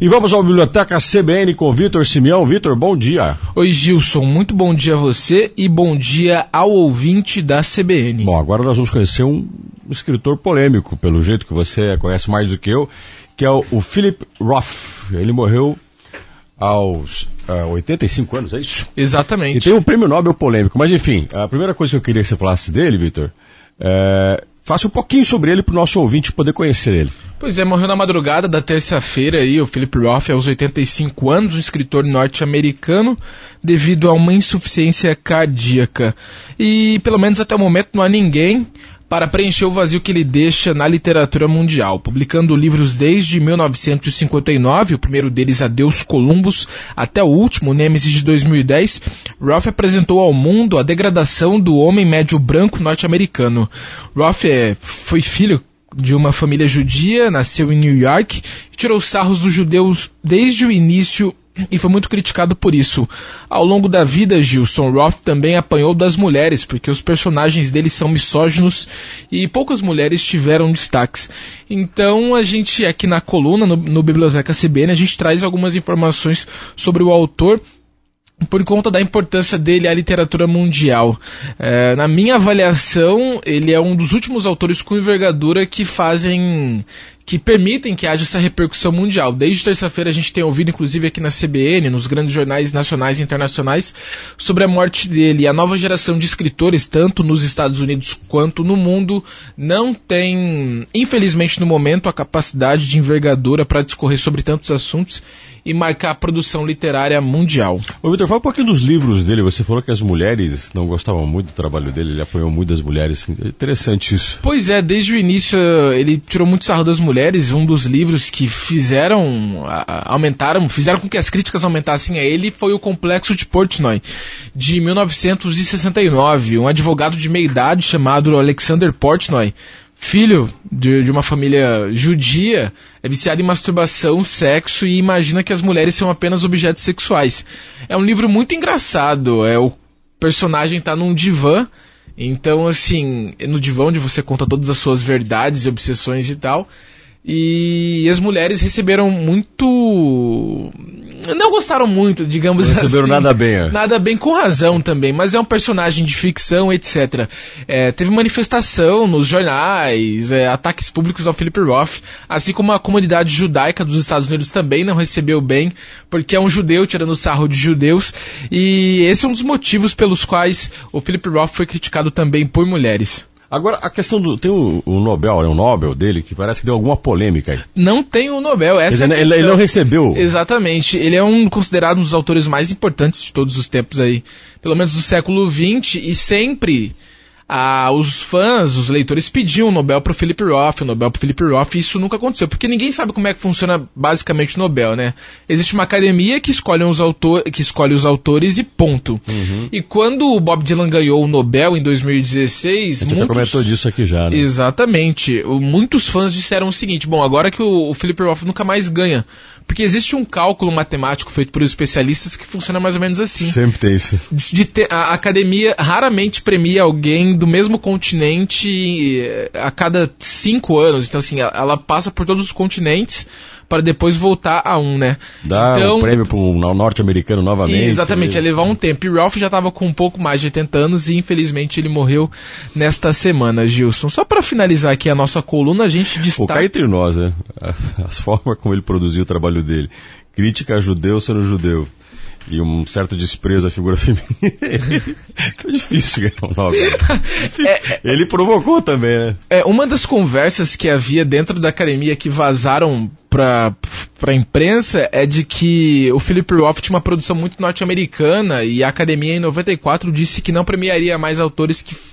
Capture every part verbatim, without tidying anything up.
E vamos à Biblioteca C B N com Vitor Simeão. Vitor, bom dia. Oi, Gilson. Muito bom dia a você e bom dia ao ouvinte da C B N. Bom, agora nós vamos conhecer um escritor polêmico, pelo jeito que você conhece mais do que eu, que é o, o Philip Roth. Ele morreu aos uh, oitenta e cinco anos, é isso? Exatamente. E tem um prêmio Nobel polêmico. Mas enfim, a primeira coisa que eu queria que você falasse dele, Vitor, é... faça um pouquinho sobre ele para o nosso ouvinte poder conhecer ele. Pois é, morreu na madrugada da terça-feira aí, o Philip Roth, aos oitenta e cinco anos, um escritor norte-americano, devido a uma insuficiência cardíaca. E, pelo menos até o momento, não há ninguém para preencher o vazio que ele deixa na literatura mundial, publicando livros desde mil novecentos e cinquenta e nove, o primeiro deles Adeus Columbus, até o último, Nêmesis de dois mil e dez, Roth apresentou ao mundo a degradação do homem médio branco norte-americano. Roth é, foi filho de uma família judia, nasceu em New York e tirou sarros dos judeus desde o início e foi muito criticado por isso. Ao longo da vida, Gilson, Roth também apanhou das mulheres, porque os personagens dele são misóginos e poucas mulheres tiveram destaques. Então, a gente aqui na coluna, no, no Biblioteca C B N, a gente traz algumas informações sobre o autor, por conta da importância dele à literatura mundial. É, na minha avaliação, ele é um dos últimos autores com envergadura que fazem, que permitem que haja essa repercussão mundial. Desde terça-feira a gente tem ouvido, inclusive aqui na C B N, nos grandes jornais nacionais e internacionais, sobre a morte dele. E a nova geração de escritores, tanto nos Estados Unidos quanto no mundo, não tem, infelizmente no momento, a capacidade de envergadura para discorrer sobre tantos assuntos e marcar a produção literária mundial. Ô, Vitor, fala um pouquinho dos livros dele. Você falou que as mulheres não gostavam muito do trabalho dele, ele apoiou muito as mulheres. É interessante isso. Pois é, desde o início ele tirou muito sarro das mulheres. Um dos livros que fizeram, aumentaram, fizeram com que as críticas aumentassem a ele foi o Complexo de Portnoy, de mil novecentos e sessenta e nove. Um advogado de meia idade chamado Alexander Portnoy, filho de, de uma família judia, é viciado em masturbação, sexo e imagina que as mulheres são apenas objetos sexuais. É um livro muito engraçado, é, o personagem está num divã, então assim, no divã onde você conta todas as suas verdades e obsessões e tal, e as mulheres receberam muito... não gostaram muito, digamos assim. Não receberam nada bem. É. Nada bem, com razão também, mas é um personagem de ficção, etcétera. É, teve manifestação nos jornais, é, ataques públicos ao Philip Roth, assim como a comunidade judaica dos Estados Unidos também não recebeu bem, porque é um judeu tirando sarro de judeus, e esse é um dos motivos pelos quais o Philip Roth foi criticado também por mulheres. Agora, a questão do... tem o, o Nobel, né, o Nobel dele, que parece que deu alguma polêmica aí. Não tem o Nobel, essa ele, é a ele, ele não recebeu. Exatamente. Ele é um considerado um dos autores mais importantes de todos os tempos aí, pelo menos do século vinte, e sempre... Ah, os fãs, os leitores pediam o Nobel para o Philip Roth, o Nobel para o Philip Roth, e isso nunca aconteceu, porque ninguém sabe como é que funciona basicamente o Nobel, né? Existe uma academia que escolhe os, autor, que escolhe os autores e ponto. Uhum. E quando o Bob Dylan ganhou o Nobel em dois mil e dezesseis... A gente muitos... até comentou disso aqui já, né? Exatamente. Muitos fãs disseram o seguinte, bom, agora que o, o Philip Roth nunca mais ganha, porque existe um cálculo matemático feito por especialistas que funciona mais ou menos assim. Sempre tem isso. De, de ter, a academia raramente premia alguém do mesmo continente a cada cinco anos. Então, assim, ela passa por todos os continentes para depois voltar a um, né? Dá então, um prêmio para o norte-americano novamente. Exatamente, ia levar um tempo. E Roth já estava com um pouco mais de oitenta anos e, infelizmente, ele morreu nesta semana, Gilson. Só para finalizar aqui a nossa coluna, a gente destaca... O cá entre nós, né? As formas como ele produziu o trabalho dele. Crítica a judeu sendo judeu. E um certo desprezo à figura feminina. É difícil ganhar um Nobel. É, ele provocou também, né? É, uma das conversas que havia dentro da academia que vazaram para a imprensa é de que o Philip Roth tinha uma produção muito norte-americana e a academia em noventa e quatro disse que não premiaria mais autores que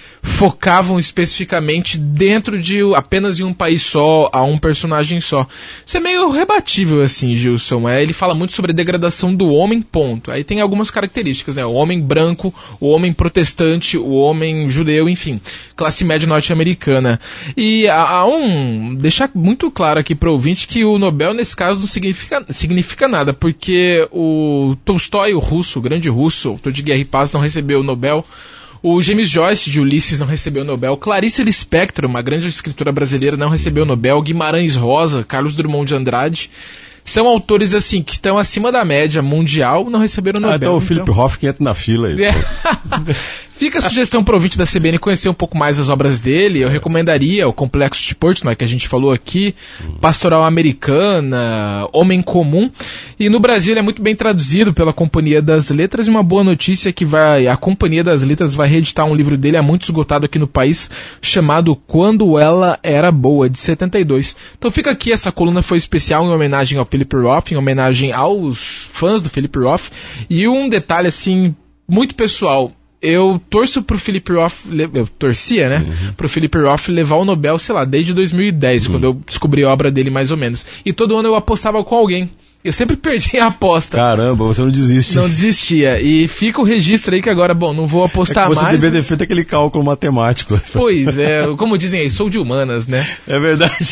focavam especificamente dentro de apenas em um país só, a um personagem só. Isso é meio rebatível assim, Gilson. É, ele fala muito sobre a degradação do homem, ponto. Aí tem algumas características, né? O homem branco, o homem protestante, o homem judeu, enfim, classe média norte-americana. E há, há um... deixar muito claro aqui para o ouvinte que o Nobel, nesse caso, não significa, significa nada, porque o Tolstói, o russo, o grande russo, autor de Guerra e Paz, não recebeu o Nobel. O James Joyce, de Ulisses, não recebeu o Nobel. Clarice Lispector, uma grande escritora brasileira, não recebeu o Nobel. Guimarães Rosa, Carlos Drummond de Andrade. são autores, assim, que estão acima da média mundial, não receberam o Nobel. Ah, então o Philip então... Roth que entra na fila aí. É. Fica a sugestão para o ouvinte da C B N conhecer um pouco mais as obras dele. Eu recomendaria o Complexo de Portnoy, que a gente falou aqui, Pastoral Americana, Homem Comum. E no Brasil ele é muito bem traduzido pela Companhia das Letras. E uma boa notícia é que vai, a Companhia das Letras vai reeditar um livro dele, há muito esgotado aqui no país, chamado Quando Ela Era Boa, de setenta e dois. Então fica aqui, essa coluna foi especial em homenagem ao Philip Roth, em homenagem aos fãs do Philip Roth. E um detalhe, assim, muito pessoal... Eu torço pro Philip Roth, eu torcia, né, uhum. pro Philip Roth levar o Nobel, sei lá, desde dois mil e dez, uhum. quando eu descobri a obra dele mais ou menos. E todo ano eu apostava com alguém. Eu sempre perdi a aposta. Caramba, você não desiste. Não desistia. E fica o registro aí que agora, bom, não vou apostar é que você mais. Você deveria ter feito aquele cálculo matemático. Pois é, como dizem aí, sou de humanas, né? É verdade.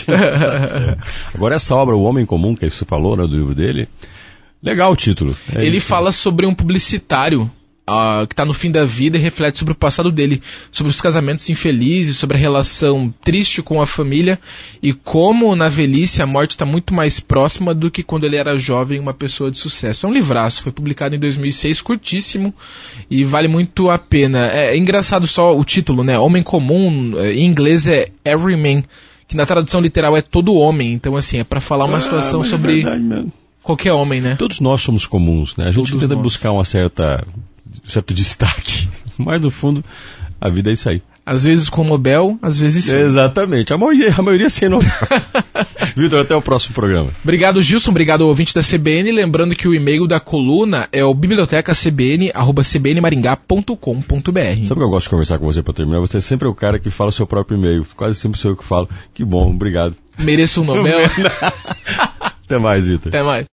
Agora essa obra, O Homem Comum, que você falou, né, do livro dele, legal o título. É Ele isso. fala sobre um publicitário Uh, que está no fim da vida e reflete sobre o passado dele, sobre os casamentos infelizes, sobre a relação triste com a família e como na velhice a morte está muito mais próxima do que quando ele era jovem, uma pessoa de sucesso. É um livraço, foi publicado em dois mil e seis, curtíssimo e vale muito a pena. É, é engraçado só o título, né? Homem Comum, em inglês é Everyman, que na tradução literal é todo homem, então assim, é para falar uma ah, situação sobre é qualquer homem, né? Todos nós somos comuns, né? A gente Todos tenta nós. buscar uma certa... certo destaque, mas no fundo a vida é isso aí. Às vezes com Nobel, às vezes sem. Exatamente, a maioria, a maioria sem Nobel. Vitor, até o próximo programa. Obrigado, Gilson, obrigado ao ouvinte da C B N, lembrando que o e-mail da coluna é o biblioteca c b n arroba c b n maringá ponto com ponto b r. Sabe que eu gosto de conversar com você para terminar? Você é sempre o cara que fala o seu próprio e-mail, quase sempre sou eu que falo. Que bom, obrigado. Mereço um Nobel. Até mais, Vitor. Até mais.